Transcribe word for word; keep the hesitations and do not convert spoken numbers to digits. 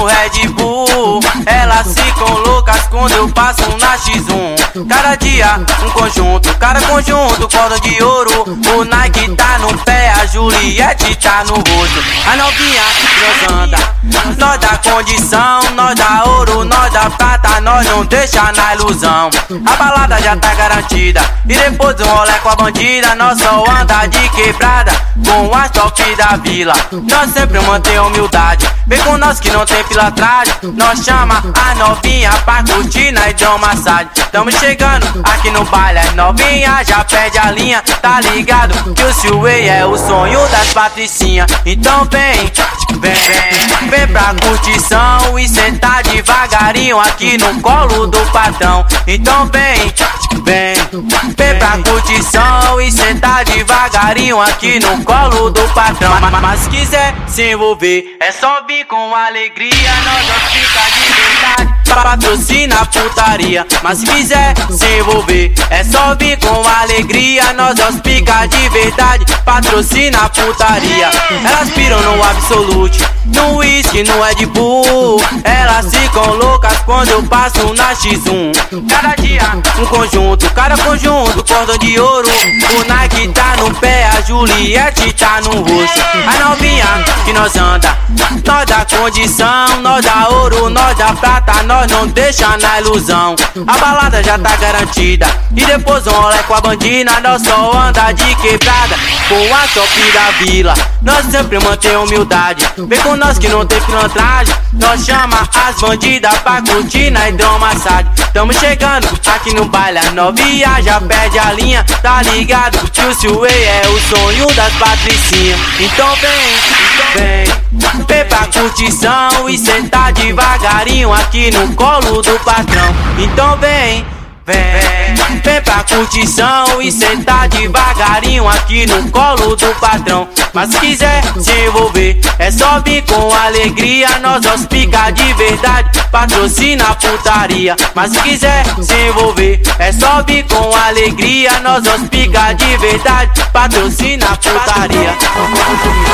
no Red Bull. Elas ficam loucas quando eu passo na X um. Cada dia um conjunto, cada conjunto, cordão de ouro. O Nike tá no pé, a Juliette tá no rosto. A novinha nós anda, nós dá condição, nós dá ouro, nós dá prata, nós não deixa na ilusão. A balada já tá garantida, e depois do rolê com a bandida, nós só anda de quebrada com as top da vila. Nós sempre mantém humildade, vem com nós que não tem pilantragem. Nós chama a novinha pra curtir na hidromassagem. Tamo chegando aqui no baile, a novinha já pede a linha. Tá ligado que o Silway é o sonho das patricinhas. Então vem, vem, vem, vem pra curtição e sentar devagarinho aqui no colo do patrão. Então vem, vem, vem pra curtição e sentar devagarinho aqui no colo do patrão. Mas se quiser se envolver, é só vir com alegria, nós vamos ficar de verdade. Patrocina a putaria. Mas se quiser se envolver, é só vir com alegria, nós vamos ficar de verdade. Patrocina a putaria. Elas piram no Absolute, no whisky, no Red Bull. Elas ficam loucas quando eu passo na X um. Cada dia um conjunto, cada conjunto, cordão de ouro. O Nike tá no pé, a Juliette tá no rosto. A novinha que nós anda, nós dá condição, nós dá ouro, nós dá prata, nós não deixa na ilusão. A balada já tá garantida, e depois um rolê com a bandina, nós só anda de quebrada com a top da vila. Nós sempre mantém humildade, vem com nós que não tem pilantragem. Nós chama as bandidas pra curtir na hidromassagem. Tamo chegando aqui no baile, a novinha já pede a linha. Tá ligado que o Silway é o sonho das patricinhas. Então vem, vem, vem pra curtição e sentar devagarinho aqui no colo do patrão. Então vem, vem, vem pra curtição e sentar devagarinho aqui no colo do patrão. Mas se quiser se envolver, é só vir com alegria, nós vamos ficar de verdade. Patrocina a putaria. Mas se quiser se envolver, é só vir com alegria, nós vamos ficar de verdade. Patrocina a putaria.